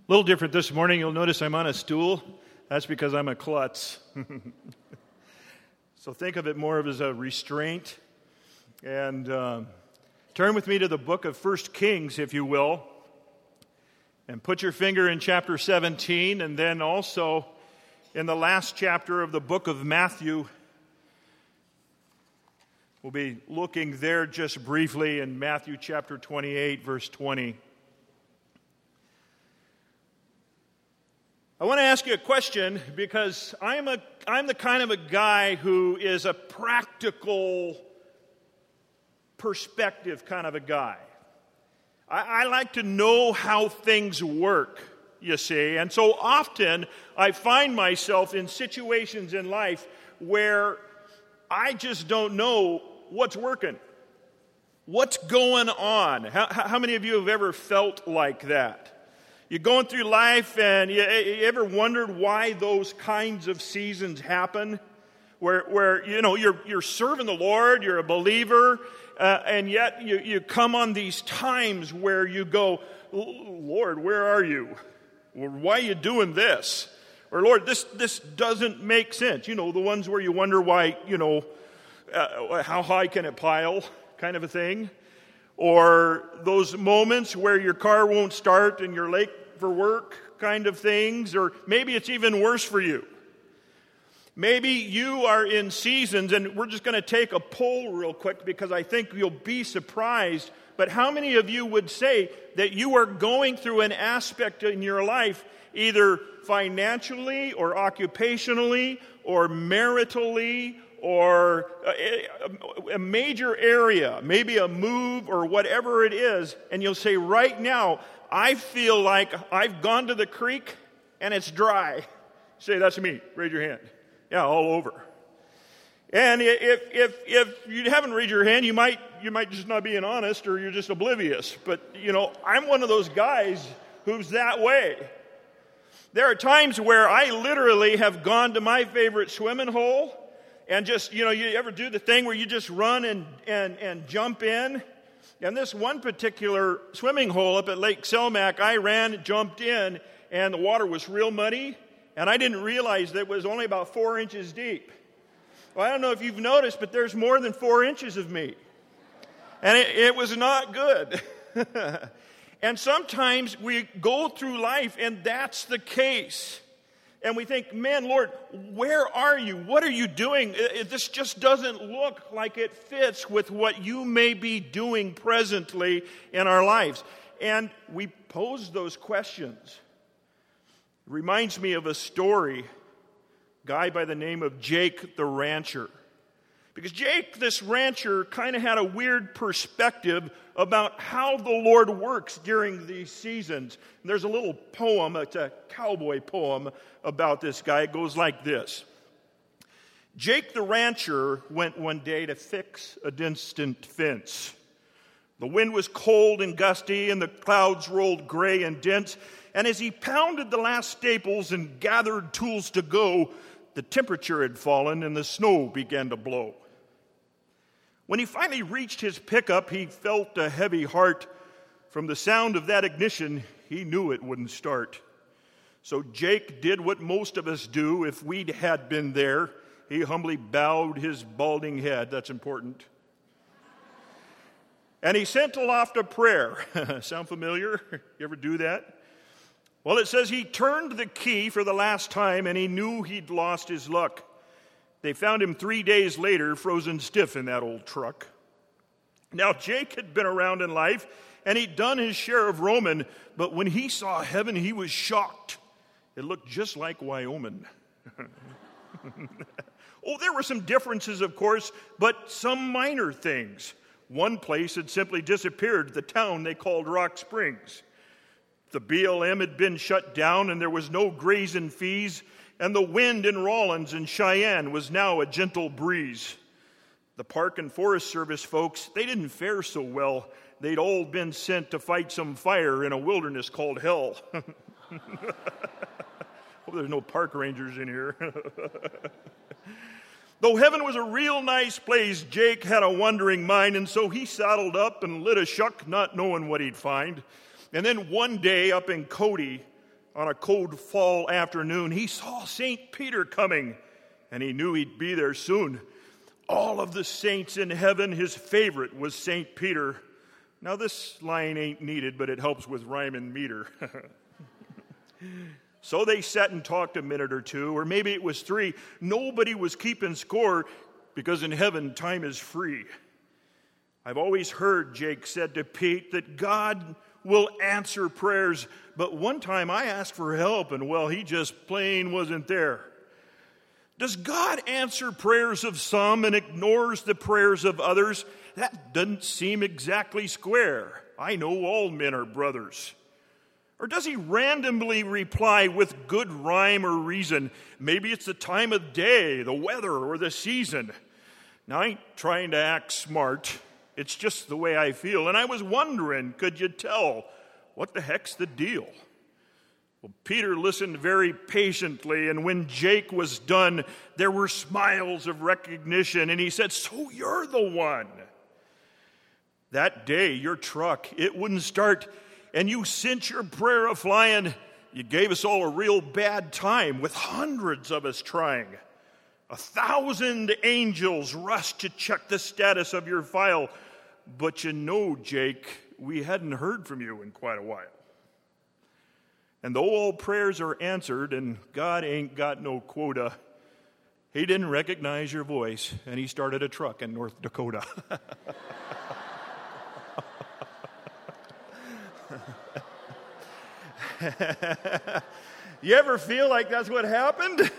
A little different this morning. You'll notice I'm on a stool. That's because I'm a klutz. So think of it more of as a restraint. And turn with me to the book of 1 Kings, if you will. And put your finger in chapter 17, and then also in the last chapter of the book of Matthew. We'll be looking there just briefly in Matthew chapter 28, verse 20. I want to ask you a question because I'm the kind of a guy who is a practical perspective kind of a guy. I like to know how things work, you see. And so often I find myself in situations in life where I just don't know what's working. What's going on? How many of you have ever felt like that? You're going through life and you ever wondered why those kinds of seasons happen? Where you know, you're serving the Lord, you're a believer, and yet you come on these times where you go, Lord, where are you? Or why are you doing this? Or Lord, this doesn't make sense. You know, the ones where you wonder why, how high can it pile kind of a thing. Or those moments where your car won't start and you're late for work kind of things. Or maybe it's even worse for you. Maybe you are in seasons, and we're just going to take a poll real quick because I think you'll be surprised. But how many of you would say that you are going through an aspect in your life, either financially or occupationally or maritally, or a major area, maybe a move or whatever it is, and you'll say, right now, I feel like I've gone to the creek and it's dry. Say, that's me. Raise your hand. Yeah, all over. And if you haven't raised your hand, you might just not being honest, or you're just oblivious. But, I'm one of those guys who's that way. There are times where I literally have gone to my favorite swimming hole and just, you ever do the thing where you just run and jump in? And this one particular swimming hole up at Lake Selmac, I ran, jumped in, and the water was real muddy, and I didn't realize that it was only about 4 inches deep. Well, I don't know if you've noticed, but there's more than 4 inches of me. And it was not good. And sometimes we go through life, and that's the case. And we think, man, Lord, where are you? What are you doing? This just doesn't look like it fits with what you may be doing presently in our lives. And we pose those questions. It reminds me of a story, a guy by the name of Jake the rancher. Because Jake, this rancher, kind of had a weird perspective about how the Lord works during these seasons. And there's a little poem, it's a cowboy poem about this guy. It goes like this. Jake the rancher went one day to fix a distant fence. The wind was cold and gusty, and the clouds rolled gray and dense. And as he pounded the last staples and gathered tools to go, the temperature had fallen and the snow began to blow. When he finally reached his pickup, he felt a heavy heart. From the sound of that ignition, he knew it wouldn't start. So Jake did what most of us do if we had been there. He humbly bowed his balding head. That's important. And he sent aloft a prayer. Sound familiar? You ever do that? Well, it says he turned the key for the last time, and he knew he'd lost his luck. They found him 3 days later, frozen stiff in that old truck. Now, Jake had been around in life, and he'd done his share of roaming, but when he saw heaven, he was shocked. It looked just like Wyoming. Oh, there were some differences, of course, but some minor things. One place had simply disappeared, the town they called Rock Springs. The BLM had been shut down, and there was no grazing fees, and the wind in Rawlins and Cheyenne was now a gentle breeze. The Park and Forest Service folks, they didn't fare so well. They'd all been sent to fight some fire in a wilderness called hell. Hope there's no park rangers in here. Though heaven was a real nice place, Jake had a wandering mind, and so he saddled up and lit a shuck, not knowing what he'd find. And then one day up in Cody, on a cold fall afternoon, he saw St. Peter coming, and he knew he'd be there soon. All of the saints in heaven, his favorite was St. Peter. Now, this line ain't needed, but it helps with rhyme and meter. So they sat and talked a minute or two, or maybe it was 3. Nobody was keeping score because in heaven, time is free. I've always heard, Jake said to Pete, that God will answer prayers, but one time I asked for help, and well, he just plain wasn't there. Does God answer prayers of some and ignores the prayers of others? That doesn't seem exactly square. I know all men are brothers. Or does he randomly reply with good rhyme or reason? Maybe it's the time of day, the weather, or the season. Now, I ain't trying to act smart. It's just the way I feel. And I was wondering, could you tell what the heck's the deal? Well, Peter listened very patiently, and when Jake was done, there were smiles of recognition, and he said, "So you're the one. That day, your truck, it wouldn't start, and you sent your prayer a-flying. You gave us all a real bad time, with hundreds of us trying. 1,000 angels rushed to check the status of your file, but you know, Jake, we hadn't heard from you in quite a while. And though all prayers are answered and God ain't got no quota, he didn't recognize your voice, and he started a truck in North Dakota." You ever feel like that's what happened?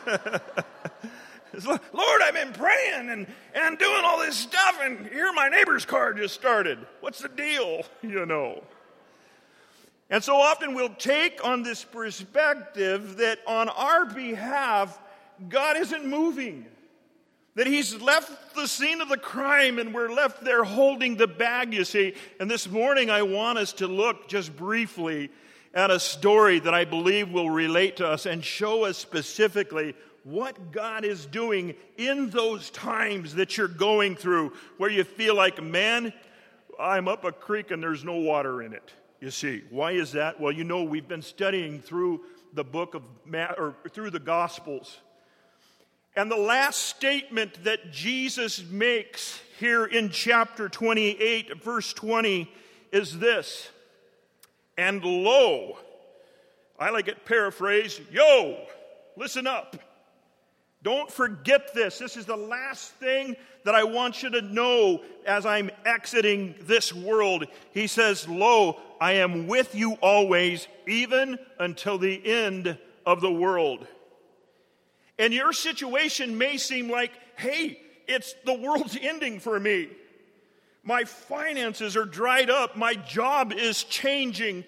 Lord, I've been praying and doing all this stuff, and here my neighbor's car just started. What's the deal? You know. And so often we'll take on this perspective that on our behalf, God isn't moving. That he's left the scene of the crime and we're left there holding the bag, you see. And this morning I want us to look just briefly at a story that I believe will relate to us and show us specifically what God is doing in those times that you're going through where you feel like, man, I'm up a creek and there's no water in it. You see, why is that? Well, you know, we've been studying through the book of through the Gospels. And the last statement that Jesus makes here in chapter 28, verse 20, is this: "And lo," I like it paraphrased, "yo, listen up. Don't forget this. This is the last thing that I want you to know as I'm exiting this world." He says, "Lo, I am with you always, even until the end of the world." And your situation may seem like, hey, it's the world's ending for me. My finances are dried up. My job is changing.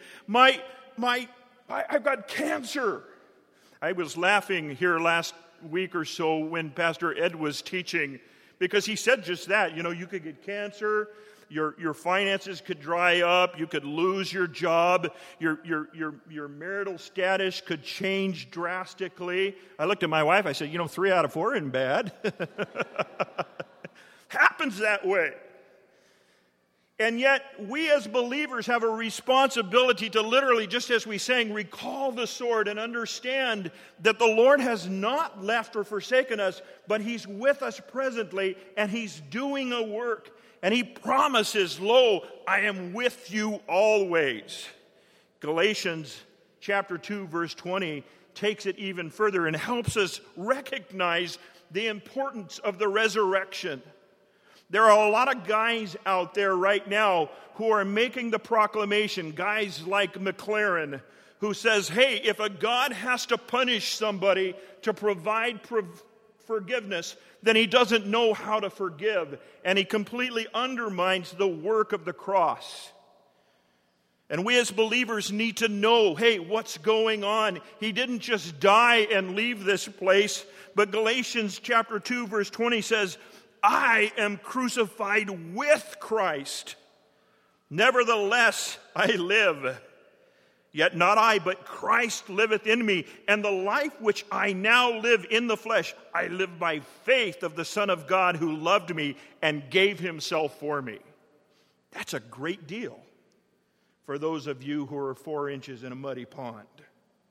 I've got cancer. I was laughing here last week or so when Pastor Ed was teaching, because he said just that. You know, you could get cancer, your finances could dry up, you could lose your job, your marital status could change drastically. I looked at my wife, I said, 3 out of 4 isn't bad. Happens that way. And yet, we as believers have a responsibility to literally, just as we sang, recall the sword and understand that the Lord has not left or forsaken us, but he's with us presently, and he's doing a work. And he promises, "Lo, I am with you always." Galatians chapter 2, verse 20 takes it even further and helps us recognize the importance of the resurrection. There are a lot of guys out there right now who are making the proclamation, guys like McLaren, who says, hey, if a God has to punish somebody to provide forgiveness, then he doesn't know how to forgive, and he completely undermines the work of the cross. And we as believers need to know, hey, what's going on? He didn't just die and leave this place, but Galatians chapter 2, verse 20 says, I am crucified with Christ. Nevertheless, I live. Yet not I, but Christ liveth in me. And the life which I now live in the flesh, I live by faith of the Son of God who loved me and gave himself for me. That's a great deal for those of you who are 4 inches in a muddy pond.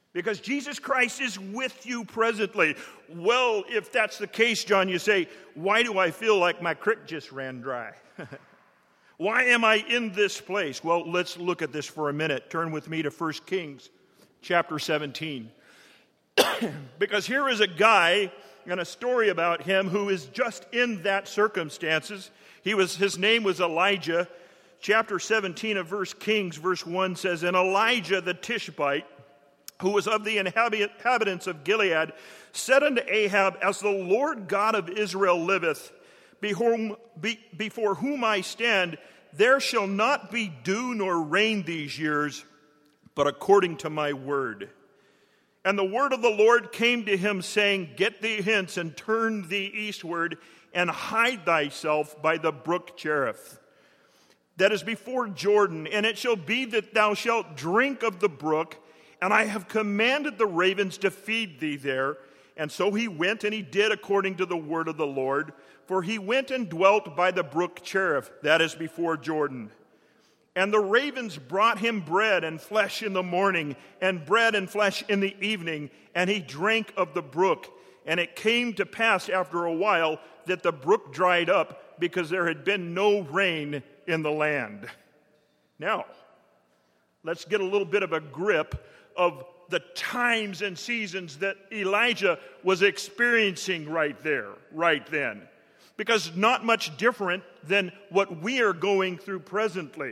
Because Jesus Christ is with you presently. Well, if that's the case, John, you say, why do I feel like my creek just ran dry? Why am I in this place? Well, let's look at this for a minute. Turn with me to 1 Kings chapter 17. Because here is a guy and a story about him who is just in that circumstances. His name was Elijah. Chapter 17 of 1 Kings, verse 1 says, And Elijah the Tishbite, who was of the inhabitants of Gilead, said unto Ahab, As the Lord God of Israel liveth, before whom I stand, there shall not be dew nor rain these years, but according to my word. And the word of the Lord came to him, saying, Get thee hence, and turn thee eastward, and hide thyself by the brook Cherith, that is before Jordan. And it shall be that thou shalt drink of the brook, and I have commanded the ravens to feed thee there. And so he went, and he did according to the word of the Lord. For he went and dwelt by the brook Cherith, that is before Jordan. And the ravens brought him bread and flesh in the morning, and bread and flesh in the evening, and he drank of the brook. And it came to pass after a while that the brook dried up, because there had been no rain in the land. Now, let's get a little bit of a grip of the times and seasons that Elijah was experiencing right then. Because not much different than what we are going through presently.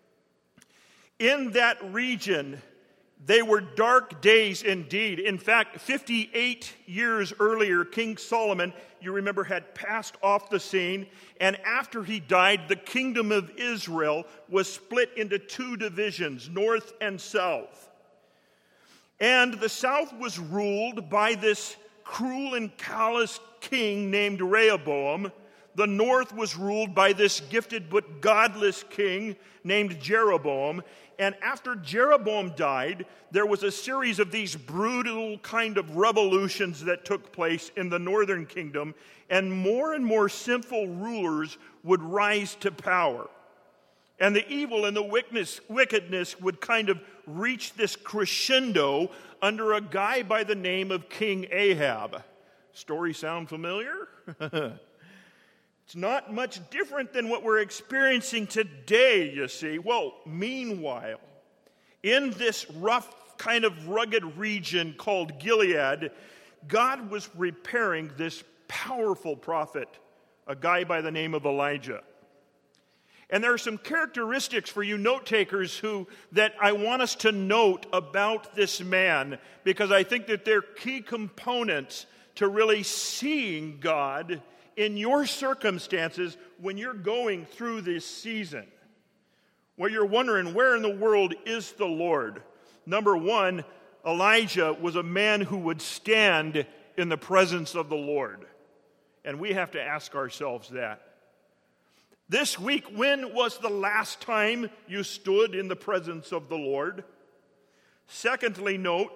In that region, they were dark days indeed. In fact, 58 years earlier, King Solomon, you remember, had passed off the scene. And after he died, the kingdom of Israel was split into two divisions, north and south. And the south was ruled by this cruel and callous king named Rehoboam. The north was ruled by this gifted but godless king named Jeroboam. And after Jeroboam died, there was a series of these brutal kind of revolutions that took place in the northern kingdom, and more sinful rulers would rise to power. And the evil and the wickedness would kind of reach this crescendo under a guy by the name of King Ahab. Story sound familiar? It's not much different than what we're experiencing today, you see. Well, meanwhile, in this rough, kind of rugged region called Gilead, God was preparing this powerful prophet, a guy by the name of Elijah. And there are some characteristics for you note takers that I want us to note about this man, because I think that they're key components to really seeing God in your circumstances when you're going through this season, where you're wondering, where in the world is the Lord? Number one, Elijah was a man who would stand in the presence of the Lord. And we have to ask ourselves that. This week, when was the last time you stood in the presence of the Lord? Secondly, note,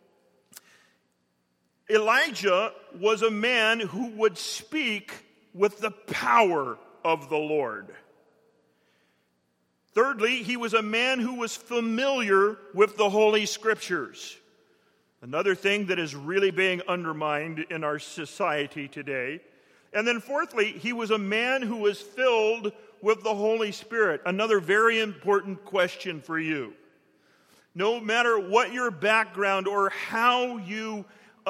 Elijah was a man who would speak with the power of the Lord. Thirdly, he was a man who was familiar with the Holy Scriptures. Another thing that is really being undermined in our society today. And then fourthly, he was a man who was filled with the Holy Spirit. Another very important question for you. No matter what your background or how you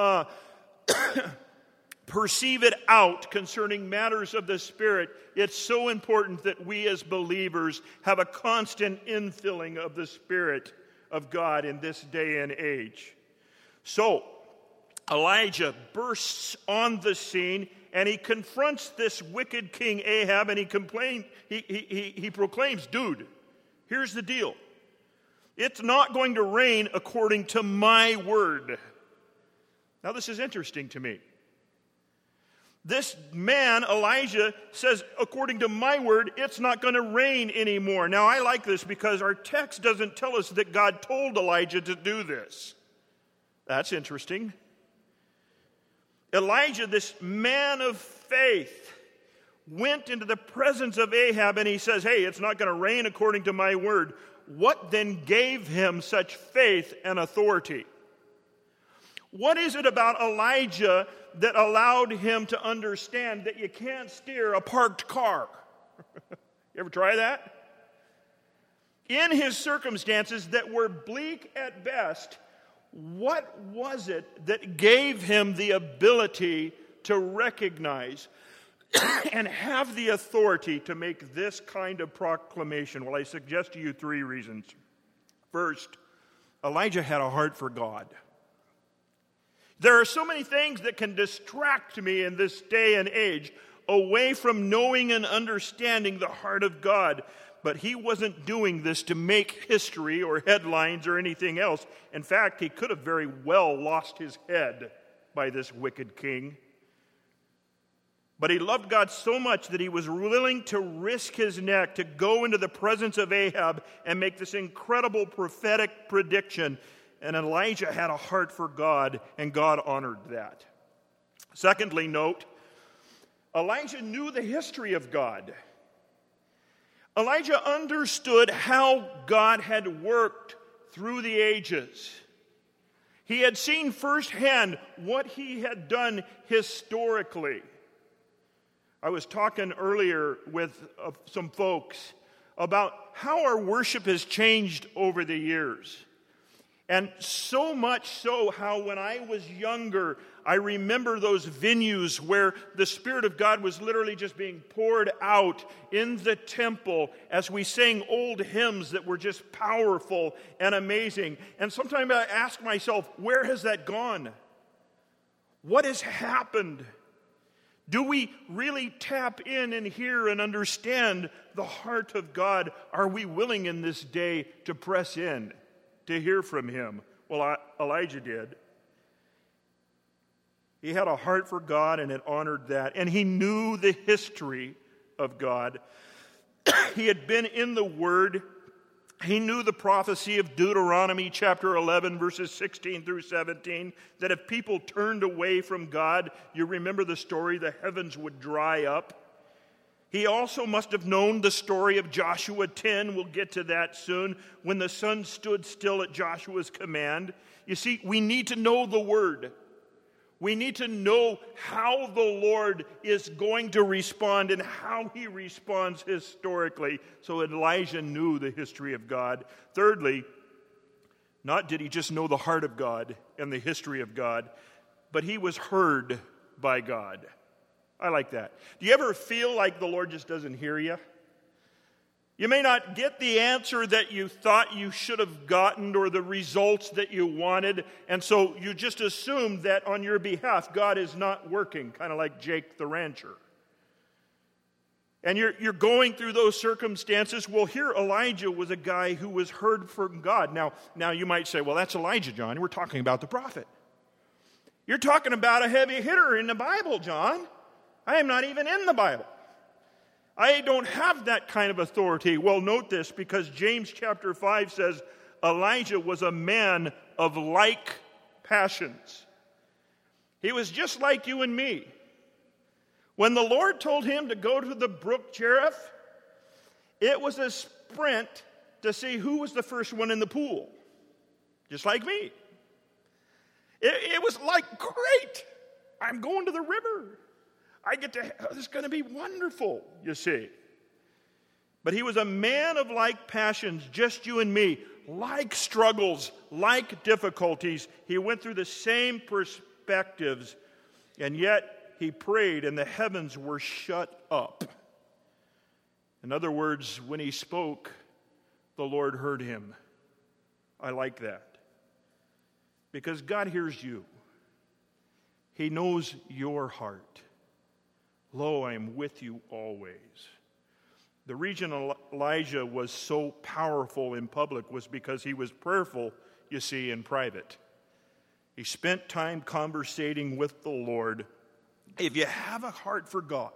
perceive it out concerning matters of the Spirit, it's so important that we as believers have a constant infilling of the Spirit of God in this day and age. So, Elijah bursts on the scene, and he confronts this wicked King Ahab, and he proclaims, dude, here's the deal. It's not going to rain according to my word. Now, this is interesting to me. This man, Elijah, says, according to my word, it's not going to rain anymore. Now, I like this because our text doesn't tell us that God told Elijah to do this. That's interesting. Elijah, this man of faith, went into the presence of Ahab and he says, hey, it's not going to rain according to my word. What then gave him such faith and authority? What is it about Elijah that allowed him to understand that you can't steer a parked car? You ever try that? In his circumstances that were bleak at best, what was it that gave him the ability to recognize and have the authority to make this kind of proclamation? Well, I suggest to you 3 reasons. First, Elijah had a heart for God. There are so many things that can distract me in this day and age away from knowing and understanding the heart of God. But he wasn't doing this to make history or headlines or anything else. In fact, he could have very well lost his head by this wicked king. But he loved God so much that he was willing to risk his neck to go into the presence of Ahab and make this incredible prophetic prediction. And Elijah had a heart for God, and God honored that. Secondly, note, Elijah knew the history of God. Elijah understood how God had worked through the ages. He had seen firsthand what he had done historically. I was talking earlier with some folks about how our worship has changed over the years. And so much so how when I was younger, I remember those venues where the Spirit of God was literally just being poured out in the temple as we sang old hymns that were just powerful and amazing. And sometimes I ask myself, where has that gone? What has happened? Do we really tap in and hear and understand the heart of God? Are we willing in this day to press in, to hear from him? Well, Elijah did. He had a heart for God and it honored that. And he knew the history of God. He had been in the Word. He knew the prophecy of Deuteronomy chapter 11, verses 16 through 17, that if people turned away from God, you remember the story, the heavens would dry up. He also must have known the story of Joshua 10. We'll get to that soon, when the sun stood still at Joshua's command. You see, we need to know the Word. We need to know how the Lord is going to respond and how he responds historically. So Elijah knew the history of God. Thirdly, not did he just know the heart of God and the history of God, but he was heard by God. I like that. Do you ever feel like the Lord just doesn't hear you? You may not get the answer that you thought you should have gotten or the results that you wanted, and so you just assume that on your behalf God is not working, kind of like Jake the rancher. And you're going through those circumstances. Well, here Elijah was a guy who was heard from God. Now you might say, well, that's Elijah, John. We're talking about the prophet. You're talking about a heavy hitter in the Bible, John. I am not even in the Bible. I don't have that kind of authority. Well, note this, because James chapter 5 says Elijah was a man of like passions. He was just like you and me. When the Lord told him to go to the brook Cherith, it was a sprint to see who was the first one in the pool. Just like me. It was like, great, I'm going to the river. This is going to be wonderful, you see. But he was a man of like passions, just you and me, like struggles, like difficulties. He went through the same perspectives, and yet he prayed and the heavens were shut up. In other words, when he spoke, the Lord heard him. I like that. Because God hears you. He knows your heart. Lo, I am with you always. The reason Elijah was so powerful in public was because he was prayerful, you see, in private. He spent time conversating with the Lord. If you have a heart for God,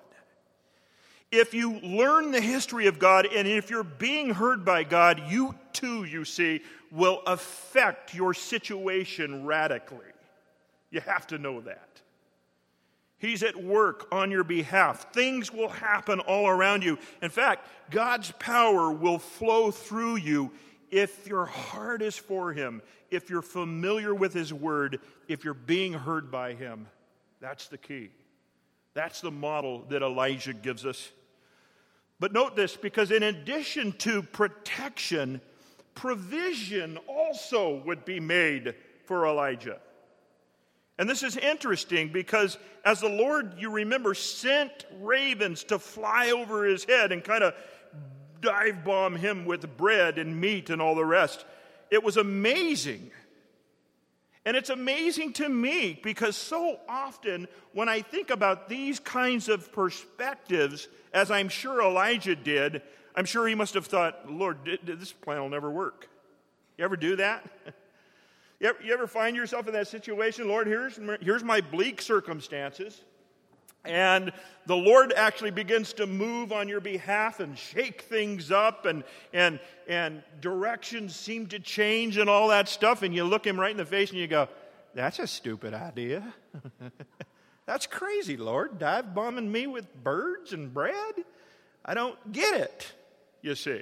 if you learn the history of God, and if you're being heard by God, you too, you see, will affect your situation radically. You have to know that. He's at work on your behalf. Things will happen all around you. In fact, God's power will flow through you if your heart is for him, if you're familiar with his word, if you're being heard by him. That's the key. That's the model that Elijah gives us. But note this, because in addition to protection, provision also would be made for Elijah. And this is interesting because as the Lord, you remember, sent ravens to fly over his head and kind of dive bomb him with bread and meat and all the rest, it was amazing. And it's amazing to me because so often when I think about these kinds of perspectives, as I'm sure Elijah did, I'm sure he must have thought, Lord, this plan will never work. You ever do that? You ever find yourself in that situation? Lord, here's my bleak circumstances. And the Lord actually begins to move on your behalf and shake things up, and directions seem to change and all that stuff. And you look him right in the face and you go, that's a stupid idea. That's crazy, Lord. Dive bombing me with birds and bread? I don't get it, you see.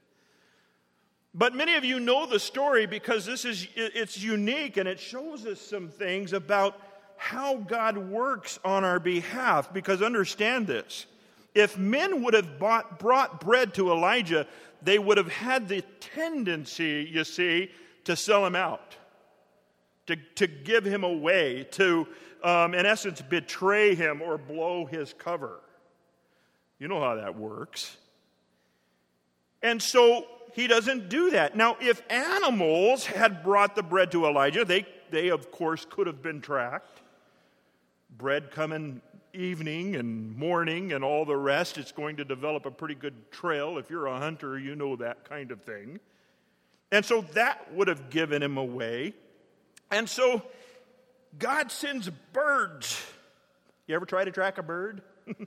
But many of you know the story because it's unique and it shows us some things about how God works on our behalf. Because understand this, if men would have brought bread to Elijah, they would have had the tendency, you see, to sell him out, to give him away, to, in essence, betray him or blow his cover. You know how that works. And so he doesn't do that. Now, if animals had brought the bread to Elijah, they of course could have been tracked. Bread coming evening and morning and all the rest, it's going to develop a pretty good trail. If you're a hunter, you know that kind of thing. And so that would have given him away. And so God sends birds. You ever try to track a bird?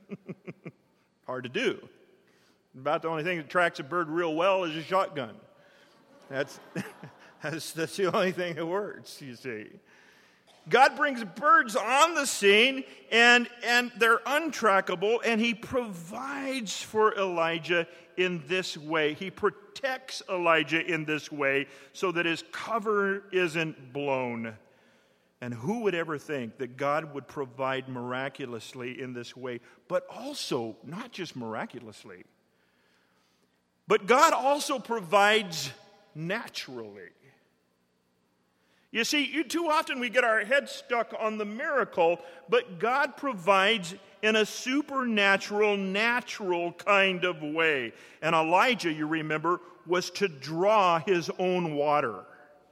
Hard to do. About the only thing that tracks a bird real well is a shotgun. That's the only thing that works, you see. God brings birds on the scene, and they're untrackable, and he provides for Elijah in this way. He protects Elijah in this way so that his cover isn't blown. And who would ever think that God would provide miraculously in this way, but also not just miraculously, but God also provides naturally. You see, too often we get our heads stuck on the miracle, but God provides in a supernatural, natural kind of way. And Elijah, you remember, was to draw his own water.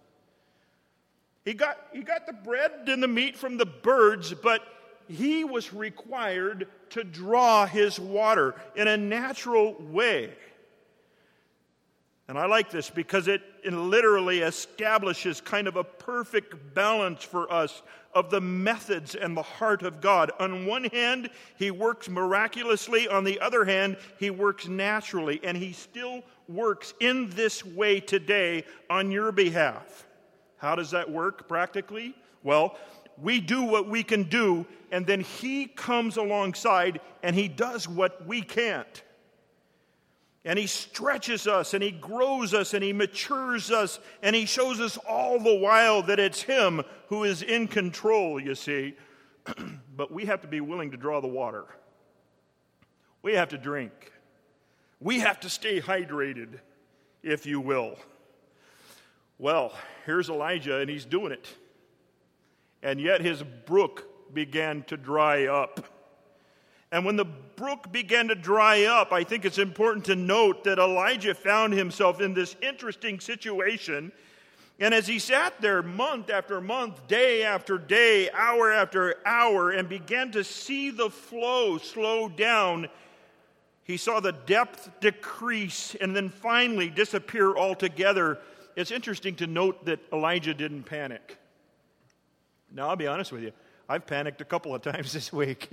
He got the bread and the meat from the birds, but he was required to draw his water in a natural way. And I like this because it literally establishes kind of a perfect balance for us of the methods and the heart of God. On one hand, he works miraculously. On the other hand, he works naturally. And he still works in this way today on your behalf. How does that work practically? Well, we do what we can do, and then he comes alongside and he does what we can't. And he stretches us, and he grows us, and he matures us, and he shows us all the while that it's him who is in control, you see. But we have to be willing to draw the water. We have to drink. We have to stay hydrated, if you will. Well, here's Elijah, and he's doing it. And yet his brook began to dry up. And when the brook began to dry up, I think it's important to note that Elijah found himself in this interesting situation. And as he sat there month after month, day after day, hour after hour, and began to see the flow slow down, he saw the depth decrease and then finally disappear altogether. It's interesting to note that Elijah didn't panic. Now, I'll be honest with you. I've panicked a couple of times this week.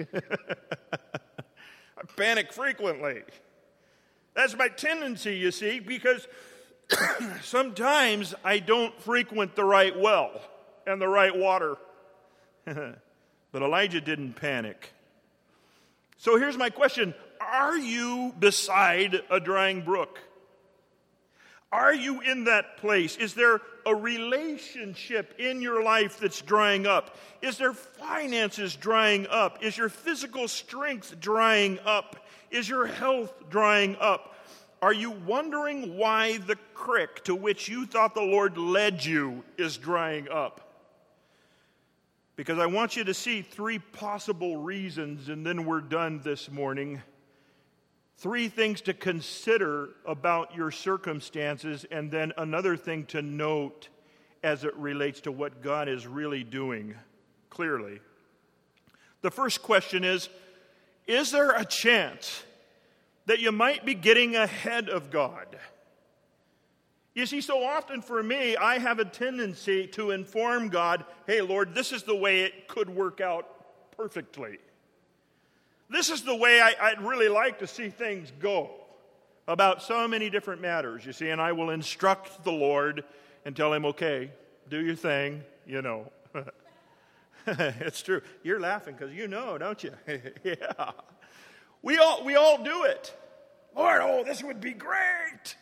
I panic frequently. That's my tendency, you see, because sometimes I don't frequent the right well and the right water. But Elijah didn't panic. So here's my question. Are you beside a drying brook? Are you in that place? Is there a relationship in your life that's drying up? Is there finances drying up? Is your physical strength drying up? Is your health drying up? Are you wondering why the creek to which you thought the Lord led you is drying up? Because I want you to see 3 possible reasons, and then we're done this morning. 3 things to consider about your circumstances, and then another thing to note as it relates to what God is really doing clearly. The first question is there a chance that you might be getting ahead of God? You see, so often for me, I have a tendency to inform God, hey, Lord, this is the way it could work out perfectly. This is the way I'd really like to see things go about so many different matters, you see, and I will instruct the Lord and tell him, okay, do your thing, you know. It's true. You're laughing because you know, don't you? Yeah. We all do it. Lord, oh, this would be great.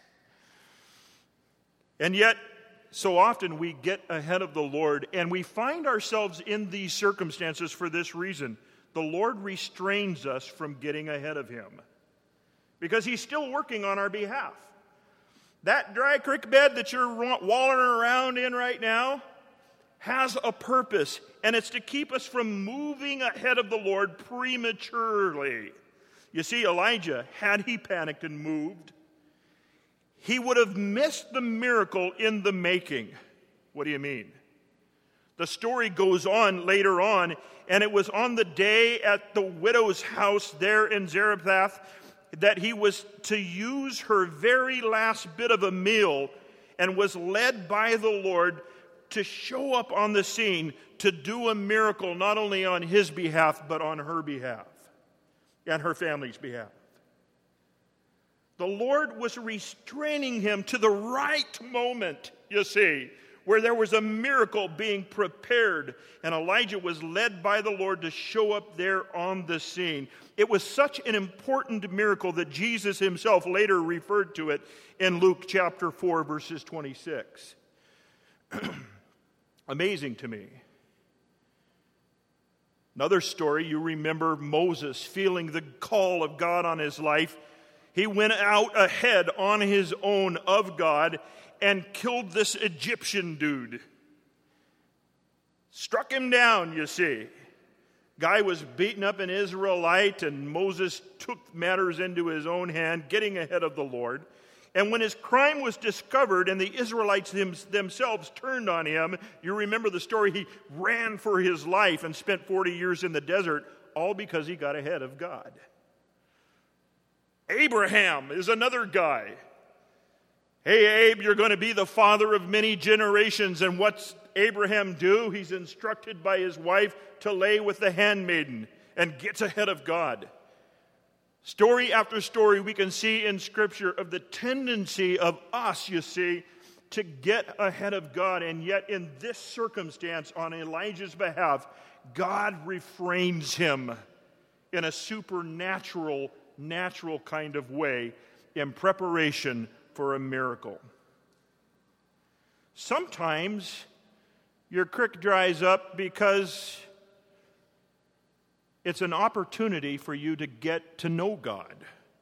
And yet, so often we get ahead of the Lord, and we find ourselves in these circumstances for this reason. The Lord restrains us from getting ahead of him because he's still working on our behalf. That dry creek bed that you're wallowing around in right now has a purpose, and it's to keep us from moving ahead of the Lord prematurely. You see, Elijah, had he panicked and moved, he would have missed the miracle in the making. What do you mean? The story goes on later on, and it was on the day at the widow's house there in Zarephath that he was to use her very last bit of a meal and was led by the Lord to show up on the scene to do a miracle not only on his behalf but on her behalf and her family's behalf. The Lord was restraining him to the right moment, you see, where there was a miracle being prepared, and Elijah was led by the Lord to show up there on the scene. It was such an important miracle that Jesus himself later referred to it in Luke chapter 4, verses 26. Amazing to me. Another story, you remember Moses feeling the call of God on his life. He went out ahead on his own of God and killed this Egyptian dude. Struck him down, you see. Guy was beaten up an Israelite, and Moses took matters into his own hand, getting ahead of the Lord. And when his crime was discovered and the Israelites themselves turned on him, you remember the story, he ran for his life and spent 40 years in the desert, all because he got ahead of God. Abraham is another guy. Hey, Abe, you're going to be the father of many generations. And what's Abraham do? He's instructed by his wife to lay with the handmaiden and gets ahead of God. Story after story we can see in Scripture of the tendency of us, you see, to get ahead of God. And yet in this circumstance, on Elijah's behalf, God refrains him in a supernatural, natural kind of way in preparation for a miracle. Sometimes your creek dries up because it's an opportunity for you to get to know God.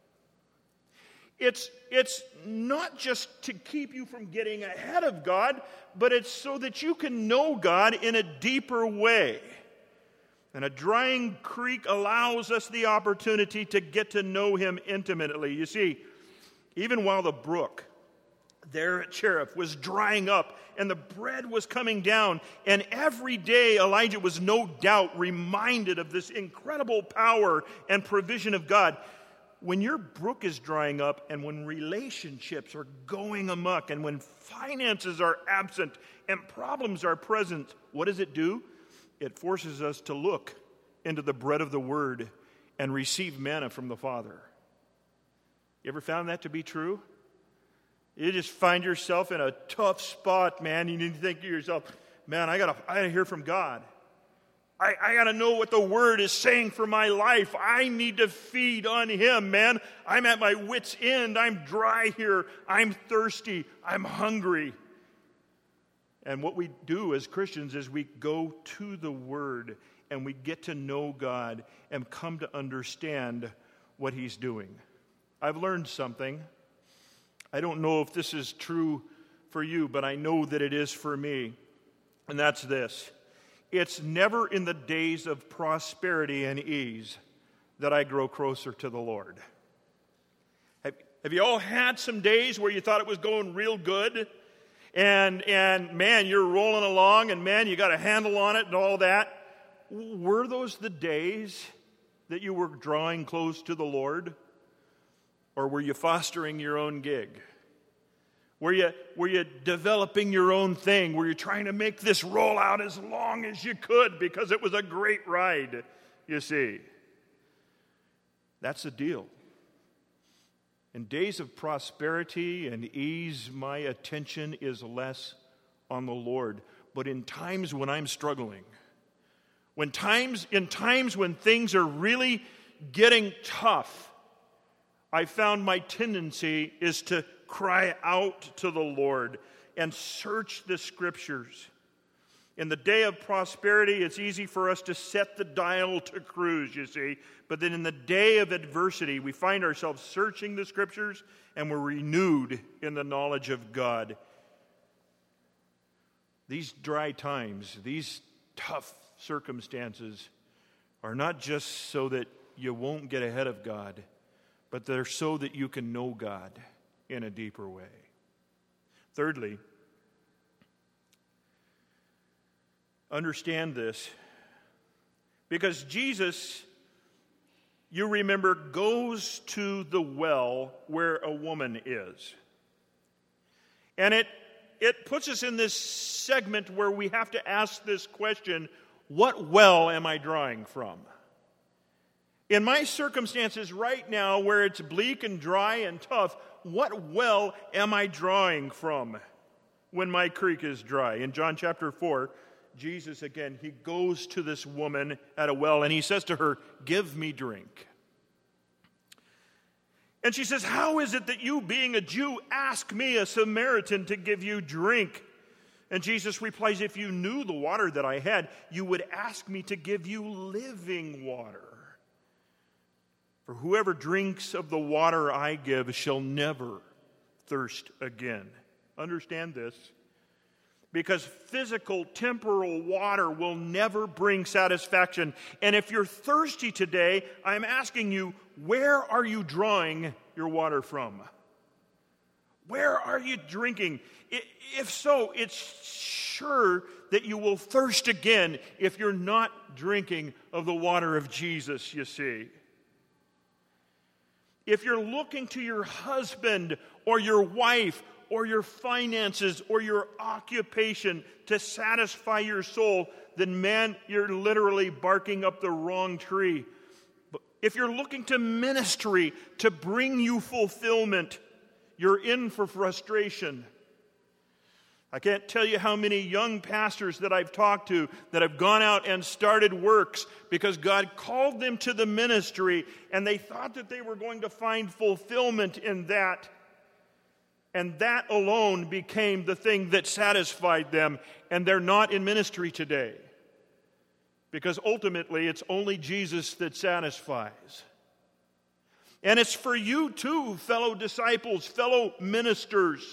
It's not just to keep you from getting ahead of God, but it's so that you can know God in a deeper way. And a drying creek allows us the opportunity to get to know him intimately. You see, even while the brook there at Cherith was drying up and the bread was coming down, and every day Elijah was no doubt reminded of this incredible power and provision of God. When your brook is drying up and when relationships are going amok and when finances are absent and problems are present, what does it do? It forces us to look into the bread of the Word and receive manna from the Father. You ever found that to be true? You just find yourself in a tough spot, man. You need to think to yourself, man, I gotta hear from God. I got to know what the Word is saying for my life. I need to feed on Him, man. I'm at my wit's end. I'm dry here. I'm thirsty. I'm hungry. And what we do as Christians is we go to the Word and we get to know God and come to understand what He's doing. I've learned something. I don't know if this is true for you, but I know that it is for me. And that's this. It's never in the days of prosperity and ease that I grow closer to the Lord. Have you all had some days where you thought it was going real good? And man, you're rolling along, and man, you got a handle on it and all that. Were those the days that you were drawing close to the Lord? Or were you fostering your own gig? Were you developing your own thing? Were you trying to make this roll out as long as you could because it was a great ride, you see? That's the deal. In days of prosperity and ease, my attention is less on the Lord. But in times when I'm struggling, in times when things are really getting tough, I found my tendency is to cry out to the Lord and search the Scriptures. In the day of prosperity, it's easy for us to set the dial to cruise, you see. But then in the day of adversity, we find ourselves searching the Scriptures and we're renewed in the knowledge of God. These dry times, these tough circumstances are not just so that you won't get ahead of God, but they're so that you can know God in a deeper way. Thirdly, understand this, because Jesus, you remember, goes to the well where a woman is. And it puts us in this segment where we have to ask this question, what well am I drawing from? In my circumstances right now, where it's bleak and dry and tough, what well am I drawing from when my creek is dry? In John chapter 4, Jesus, again, he goes to this woman at a well and he says to her, "Give me drink." And she says, "How is it that you, being a Jew, ask me, a Samaritan, to give you drink?" And Jesus replies, "If you knew the water that I had, you would ask me to give you living water. For whoever drinks of the water I give shall never thirst again." Understand this. Because physical, temporal water will never bring satisfaction. And if you're thirsty today, I'm asking you, where are you drawing your water from? Where are you drinking? If so, it's sure that you will thirst again if you're not drinking of the water of Jesus, you see. If you're looking to your husband or your wife or your finances or your occupation to satisfy your soul, then man, you're literally barking up the wrong tree. But if you're looking to ministry to bring you fulfillment, you're in for frustration. I can't tell you how many young pastors that I've talked to that have gone out and started works because God called them to the ministry and they thought that they were going to find fulfillment in that. And that alone became the thing that satisfied them. And they're not in ministry today. Because ultimately it's only Jesus that satisfies. And it's for you too, fellow disciples, fellow ministers.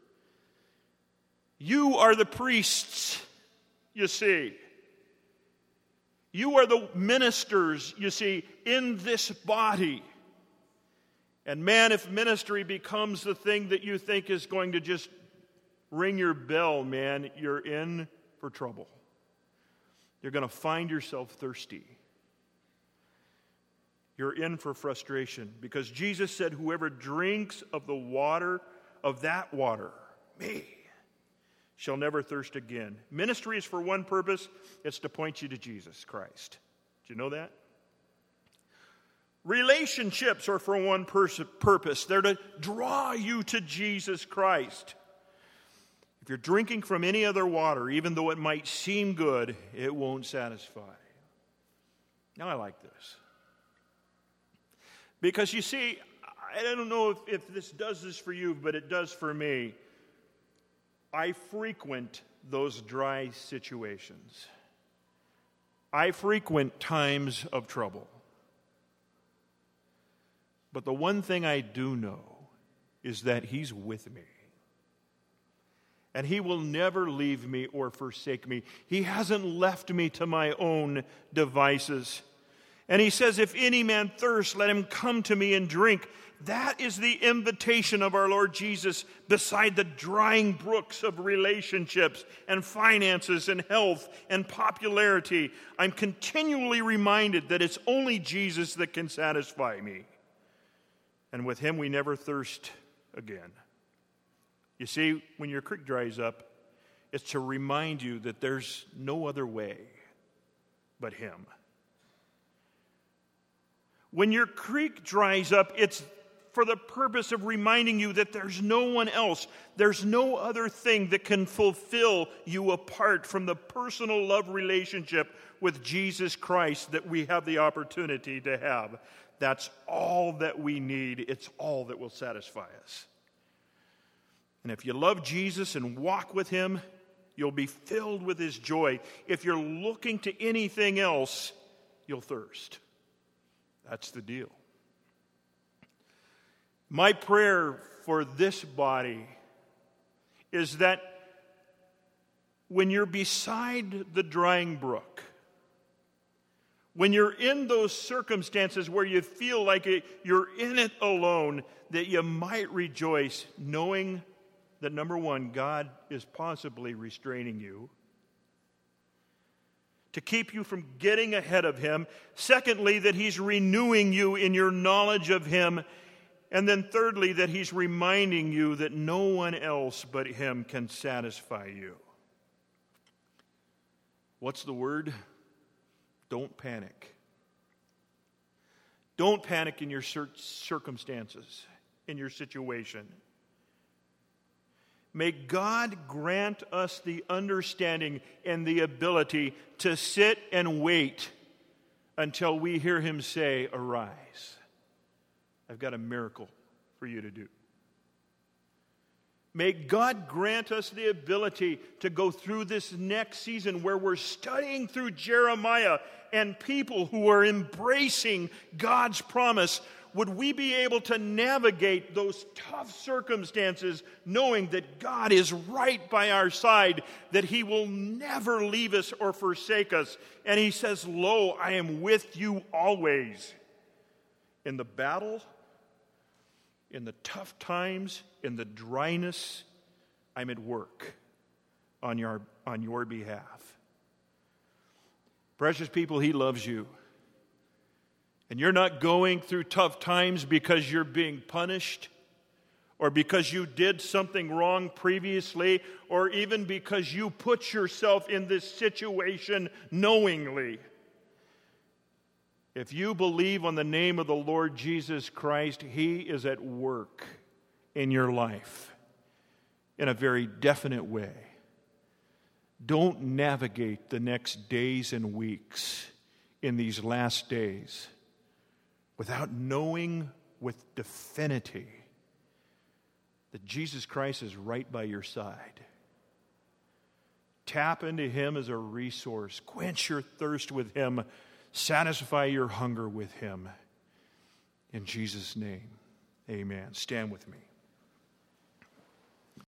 You are the priests, you see. You are the ministers, you see, in this body. And man, if ministry becomes the thing that you think is going to just ring your bell, man, you're in for trouble. You're going to find yourself thirsty. You're in for frustration because Jesus said, "Whoever drinks of the water, of that water, me, shall never thirst again." Ministry is for one purpose. It's to point you to Jesus Christ. Do you know that? Relationships are for one purpose. They're to draw you to Jesus Christ. If you're drinking from any other water, even though it might seem good, it won't satisfy. Now I like this. Because you see, I don't know if this does this for you, but it does for me. I frequent those dry situations. I frequent times of trouble. But the one thing I do know is that He's with me. And He will never leave me or forsake me. He hasn't left me to my own devices. And He says, if any man thirst, let him come to me and drink. That is the invitation of our Lord Jesus beside the drying brooks of relationships and finances and health and popularity. I'm continually reminded that it's only Jesus that can satisfy me. And with Him we never thirst again. You see, when your creek dries up, it's to remind you that there's no other way but Him. When your creek dries up, it's for the purpose of reminding you that there's no one else, there's no other thing that can fulfill you apart from the personal love relationship with Jesus Christ that we have the opportunity to have. That's all that we need. It's all that will satisfy us. And if you love Jesus and walk with Him, you'll be filled with His joy. If you're looking to anything else, you'll thirst. That's the deal. My prayer for this body is that when you're beside the drying brook, when you're in those circumstances where you feel like you're in it alone, that you might rejoice knowing that, number one, God is possibly restraining you to keep you from getting ahead of Him. Secondly, that He's renewing you in your knowledge of Him. And then thirdly, that He's reminding you that no one else but Him can satisfy you. What's the word? Don't panic. Don't panic in your circumstances, in your situation. May God grant us the understanding and the ability to sit and wait until we hear Him say, "Arise. I've got a miracle for you to do." May God grant us the ability to go through this next season where we're studying through Jeremiah and people who are embracing God's promise. Would we be able to navigate those tough circumstances knowing that God is right by our side, that He will never leave us or forsake us. And He says, "Lo, I am with you always." In the battle, in the tough times, in the dryness, I'm at work on your behalf. Precious people, He loves you. And you're not going through tough times because you're being punished, or because you did something wrong previously, or even because you put yourself in this situation knowingly. If you believe on the name of the Lord Jesus Christ, He is at work in your life in a very definite way. Don't navigate the next days and weeks in these last days without knowing with definity that Jesus Christ is right by your side. Tap into Him as a resource. Quench your thirst with Him. Satisfy your hunger with Him. In Jesus' name, amen. Stand with me.